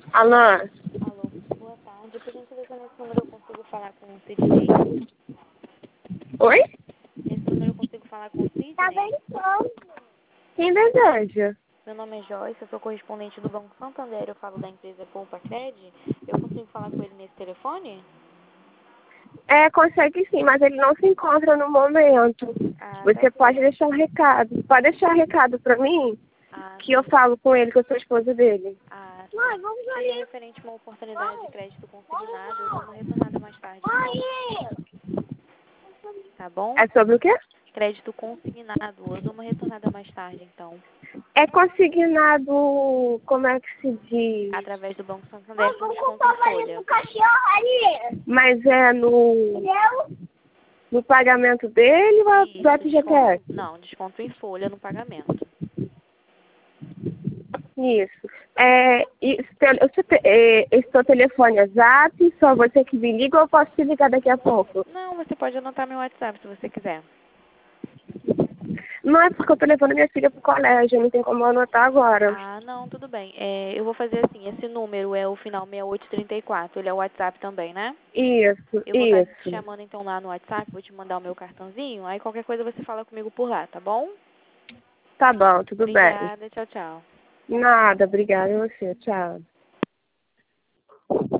Alô? Alô, boa tarde. Por gentileza, nesse número eu consigo falar com o Sidney? Oi? Nesse número eu consigo falar com o Sidney? Quem deseja? Meu nome é Joyce, eu sou correspondente do Banco Santander, eu falo da empresa Poupa Cred. Eu consigo falar com ele nesse telefone? Consegue sim, mas ele não se encontra no momento. Ah, tá Você pode certo. deixar um recado. Pode deixar um recado pra mim, Ah, que eu sim. falo com ele, que eu sou esposa dele. Ah, sim. Seria referente a uma oportunidade de crédito consignado. Eu dou uma retornada mais tarde, então. Tá bom? É sobre o quê? Crédito consignado. Eu dou uma retornada mais tarde, então. É consignado, como é que se diz? Através do Banco Santander com desconto em folha. Mas é no pagamento dele ou do Isso, desconto. FGTS? Não, desconto em folha no pagamento. Isso. Esse seu telefone é Zap, só você que me liga ou eu posso te ligar daqui a pouco? Não, você pode anotar meu WhatsApp se você quiser. Não é porque eu tô levando minha filha pro colégio, não tem como eu anotar agora. Ah, não, tudo bem. Eu vou fazer assim, esse número é o final 6834, ele é o WhatsApp também, né? Isso, Eu vou estar te isso. chamando então lá no WhatsApp, vou te mandar o meu cartãozinho, aí qualquer coisa você fala comigo por lá, tá bom? Tá bom, tudo bem. Obrigada, tchau, tchau. Nada, obrigada a você. Tchau.